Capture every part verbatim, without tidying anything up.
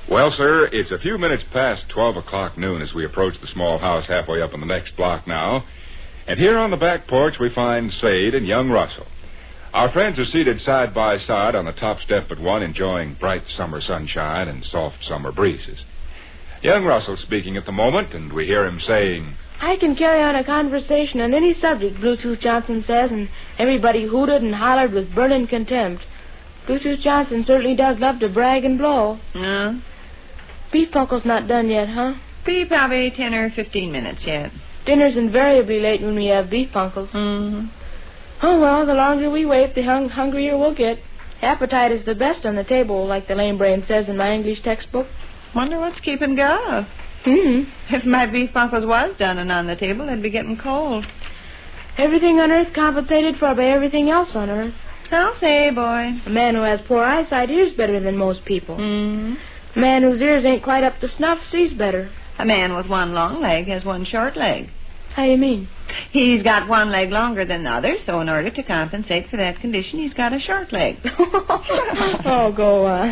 Well, sir, it's a few minutes past twelve o'clock noon as we approach the small house halfway up in the next block now. And here on the back porch we find Sade and young Russell. Our friends are seated side by side on the top step but one, enjoying bright summer sunshine and soft summer breezes. Young Russell speaking at the moment, and we hear him saying, I can carry on a conversation on any subject, Bluetooth Johnson says, and everybody hooted and hollered with burning contempt. Bluetooth Johnson certainly does love to brag and blow. No. Beef Punkle's not done yet, huh? Be probably ten or fifteen minutes yet. Dinner's invariably late when we have beef Punkles. Mm-hmm. Oh, well, the longer we wait, the hung- hungrier we'll get. Appetite is the best on the table, like the lame brain says in my English textbook. Wonder what's keeping go. Mm-hmm. If my beef Punkles was done and on the table, they'd be getting cold. Everything on earth compensated for by everything else on earth. I'll say, boy. A man who has poor eyesight hears better than most people. Mm-hmm. A man whose ears ain't quite up to snuff sees better. A man with one long leg has one short leg. How you mean? He's got one leg longer than the other, so in order to compensate for that condition, he's got a short leg. Oh, go on.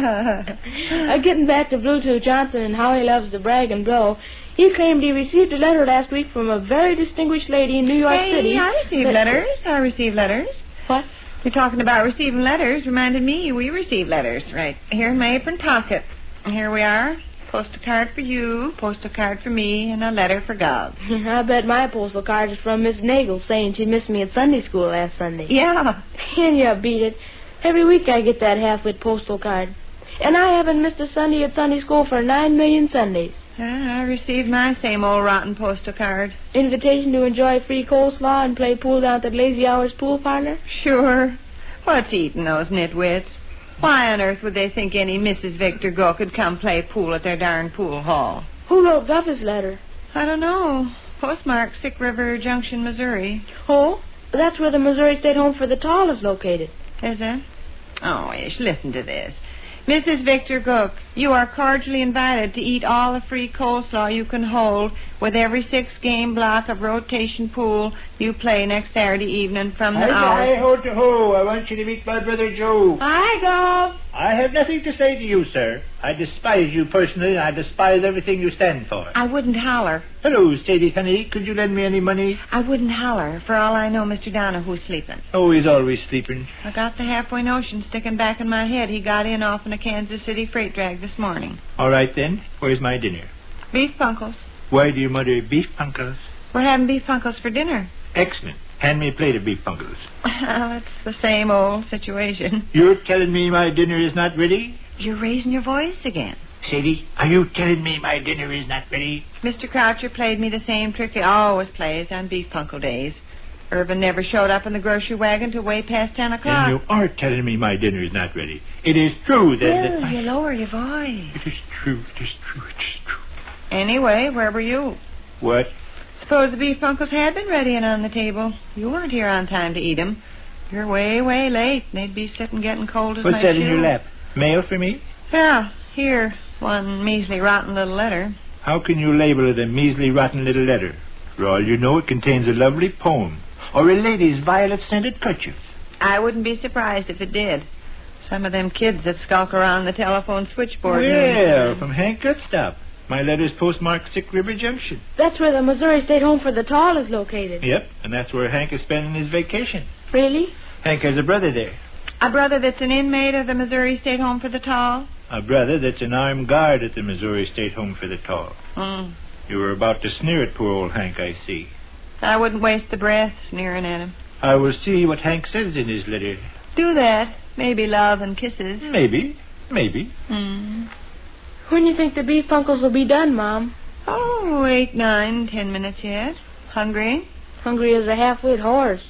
uh, getting back to Bluetooth Johnson and how he loves to brag and blow, he claimed he received a letter last week from a very distinguished lady in New York hey, City. I received that... letters. I received letters. What? You're talking about receiving letters. Reminded me we received letters. Right here in my apron pocket. Here we are. Postal card for you, postal card for me, and a letter for God. I bet my postal card is from Miss Nagel saying she missed me at Sunday school last Sunday. Yeah. And you beat it. Every week I get that half-wit postal card. And I haven't missed a Sunday at Sunday school for nine million Sundays. Uh, I received my same old rotten postal card. Invitation to enjoy free coleslaw and play pool down at the Lazy Hours pool parlor? Sure. What's eating those nitwits? Why on earth would they think any Missus Victor Go could come play pool at their darn pool hall? Who wrote Duffy's letter? I don't know. Postmark Sick River Junction, Missouri. Oh? That's where the Missouri State Home for the Tall is located. Is it? Oh, ish, listen to this. Missus Victor Gook, you are cordially invited to eat all the free coleslaw you can hold with every six-game block of rotation pool you play next Saturday evening from the hour... Hi, ho, to ho. I want you to meet my brother Joe. Hi, Gov. I have nothing to say to you, sir. I despise you personally, and I despise everything you stand for. I wouldn't holler. Hello, Sadie, honey. Could you lend me any money? I wouldn't holler. For all I know, Mister Donahue's sleeping. Oh, he's always sleeping. I got the halfway notion sticking back in my head. He got in off in a Kansas City freight drag this morning. All right, then. Where's my dinner? Beef Punkles. Why do you mutter beef punkles? We're having beef Punkles for dinner. Excellent. Hand me a plate of beef punkles. Well, it's the same old situation. You're telling me my dinner is not ready? You're raising your voice again. Sadie, are you telling me my dinner is not ready? Mister Croucher played me the same trick he always plays on beef Punkle days. Irvin never showed up in the grocery wagon till way past ten o'clock. Then you are telling me my dinner is not ready. It is true, then, Well, that my... you lower your voice. It is true, it is true, it is true. Anyway, where were you? What? Suppose the beef Punkles had been ready and on the table. You weren't here on time to eat 'em. You're way, way late. They'd be sitting getting cold as What's my that shoe. in your lap? Mail for me? Yeah, here. One measly, rotten little letter. How can you label it a measly, rotten little letter? For all you know, it contains a lovely poem. Or a lady's violet-scented kerchief. I wouldn't be surprised if it did. Some of them kids that skulk around the telephone switchboard. Well, and... from Hank Gutstop. My letter's postmarked Sick River Junction. That's where the Missouri State Home for the Tall is located. Yep, and that's where Hank is spending his vacation. Really? Hank has a brother there. A brother that's an inmate of the Missouri State Home for the Tall? A brother that's an armed guard at the Missouri State Home for the Tall. Mm. You were about to sneer at poor old Hank, I see. I wouldn't waste the breath sneering at him. I will see what Hank says in his letter. Do that. Maybe love and kisses. Maybe. Maybe. Mm. When you think the beef Punkles will be done, Mom? Oh, eight, nine, ten minutes yet. Hungry? Hungry as a half-wit horse.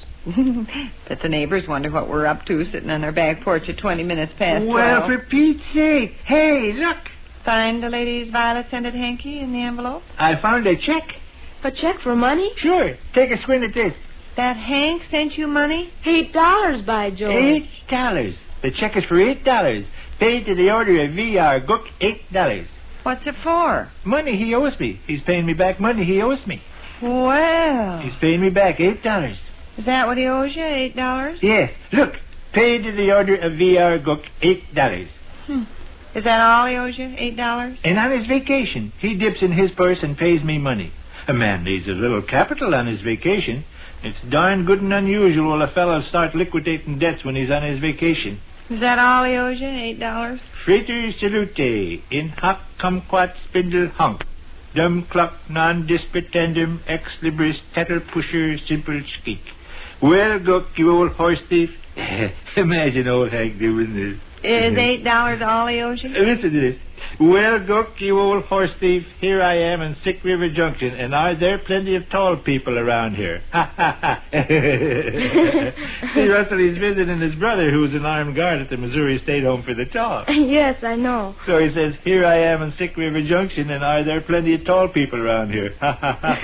Bet the neighbors wonder what we're up to sitting on our back porch at twenty minutes past Well, twelve. for Pete's sake. Hey, look. Find the lady's violet-scented hanky in the envelope? I found a check. A check for money? Sure. Take a squint at this. That Hank sent you money? Eight dollars, by George. Eight dollars. The check is for eight dollars. Paid to the order of V R Gook, eight dollars. What's it for? Money he owes me. He's paying me back money he owes me. Well, He's paying me back eight dollars. is that what he owes you, eight dollars? Yes. Look. Paid to the order of V R Gook, eight dollars. Hmm. Is that all he owes you? Eight dollars? And on his vacation, he dips in his purse and pays me money. A man needs a little capital on his vacation. It's darn good and unusual a fellow start liquidating debts when he's on his vacation. Is that all he owes you? Eight dollars? Frater salute, in hoc cumquat spindle hunc, dum cluck non disputandum ex libris tattle pusher simple skeek. Well, Gook, you old horse thief. Imagine old Hank doing this. Is eight dollars all he owes you? Listen to this. Well, Gook, you old horse thief, here I am in Sick River Junction, and are there plenty of tall people around here? Ha, ha, ha. See, Russell, he's visiting his brother, who's an armed guard at the Missouri State Home for the Tall. Yes, I know. So he says, here I am in Sick River Junction, and are there plenty of tall people around here? Ha, ha, ha.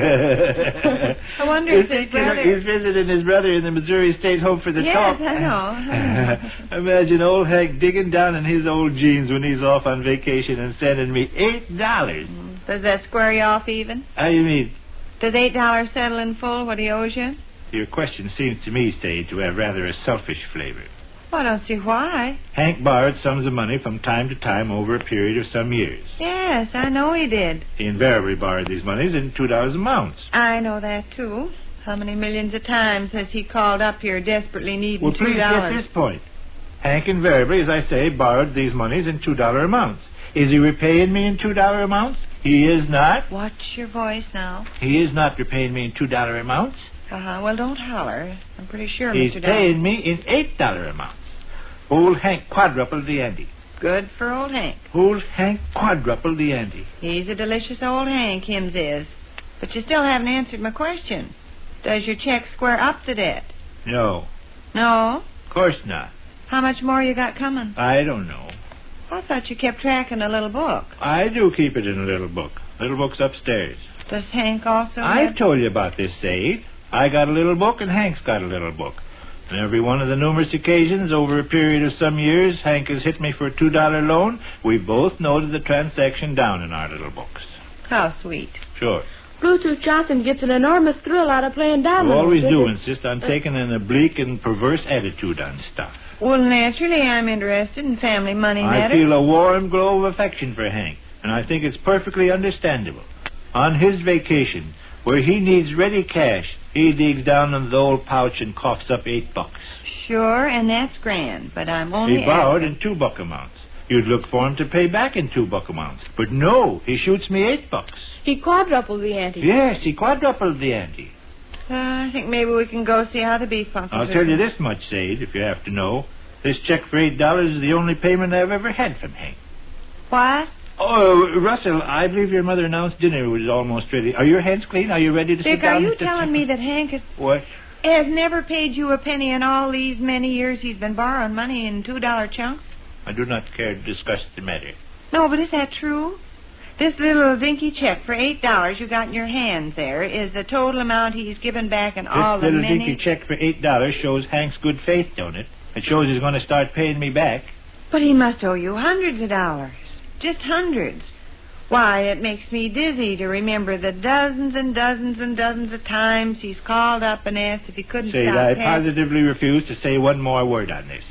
I wonder if his brother... He's visiting his brother in the Missouri State Home for the Tall. Yes, I know. I know. Imagine old Hank digging down in his old jeans when he's off on vacation. Vacation and sending me eight dollars. Does that square you off even? How you mean? Does eight dollars settle in full what he owes you? Your question seems to me, Sade, to have rather a selfish flavor. Well, I don't see why. Hank borrowed sums of money from time to time over a period of some years. Yes, I know he did. He invariably borrowed these monies in two dollars amounts. I know that too. How many millions of times has he called up here desperately needing well, two dollars? Well, please get this point. Hank invariably, as I say, borrowed these monies in two dollar amounts. Is he repaying me in two dollar amounts? He is not. Watch your voice now. He is not repaying me in two dollar amounts. Uh-huh. Well, don't holler. I'm pretty sure, He's Mister paying Down. me in eight dollar amounts. Old Hank quadrupled the ante. Good for old Hank. Old Hank quadrupled the ante. He's a delicious old Hank, Hims is. But you still haven't answered my question. Does your check square up the debt? No. No? Of course not. How much more you got coming? I don't know. I thought you kept track in a little book. I do keep it in a little book. Little book's upstairs. Does Hank also I've have... told you about this, Sade. I got a little book and Hank's got a little book. On every one of the numerous occasions over a period of some years Hank has hit me for a two dollar loan, we both noted the transaction down in our little books. How sweet. Sure. Bluetooth Johnson gets an enormous thrill out of playing dominoes. You always do it? insist on taking an oblique and perverse attitude on stuff. Well, naturally, I'm interested in family money I matters. feel a warm glow of affection for Hank, and I think it's perfectly understandable. On his vacation, where he needs ready cash, he digs down into the old pouch and coughs up eight bucks. Sure, and that's grand, but I'm only... He borrowed asking. in two buck amounts. You'd look for him to pay back in two buck amounts. But no, he shoots me eight bucks. He quadrupled the ante. Yes, he quadrupled the ante. Uh, I think maybe we can go see how the beef funkles I'll are. tell you this much, Sade, if you have to know. This check for eight dollars is the only payment I've ever had from Hank. What? Oh, Russell, I believe your mother announced dinner was almost ready. Are your hands clean? Are you ready to Dick, sit down? are you and- telling me that Hank has, What? has never paid you a penny in all these many years he's been borrowing money in two dollar chunks? I do not care to discuss the matter. No, but is that true? This little dinky check for eight dollars you got in your hands there is the total amount he's given back in all This the little many... dinky check for eight dollars shows Hank's good faith, don't it? It shows he's going to start paying me back. But he must owe you hundreds of dollars. Just hundreds. Why, it makes me dizzy to remember the dozens and dozens and dozens of times he's called up and asked if he couldn't Say, stop I paying. positively refuse to say one more word on this.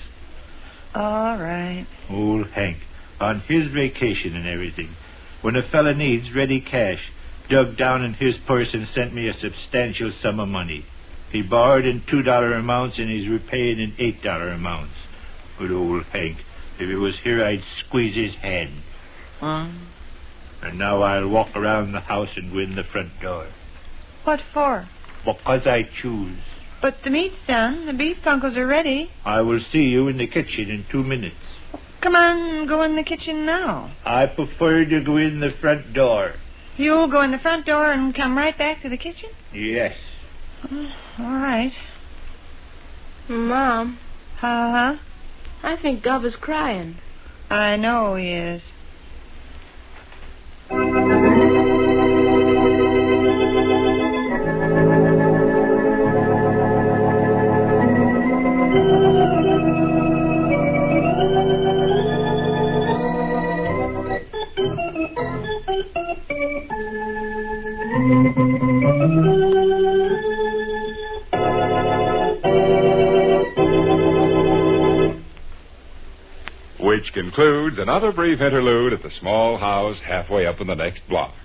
All right. Old Hank, on his vacation and everything, when a fella needs ready cash, dug down in his purse and sent me a substantial sum of money. He borrowed in two dollar amounts and he's repaying in eight dollar amounts. Good old Hank, if he was here, I'd squeeze his hand. Huh? And now I'll walk around the house and go in the front door. What for? Because I choose. But the meat's done. The beef funkles are ready. I will see you in the kitchen in two minutes. Come on, go in the kitchen now. I prefer to go in the front door. You'll go in the front door and come right back to the kitchen? Yes. Oh, all right. Mom, Uh-huh. I think Gov is crying. I know he is. Which concludes concludes another brief interlude at the small house halfway up in the next block.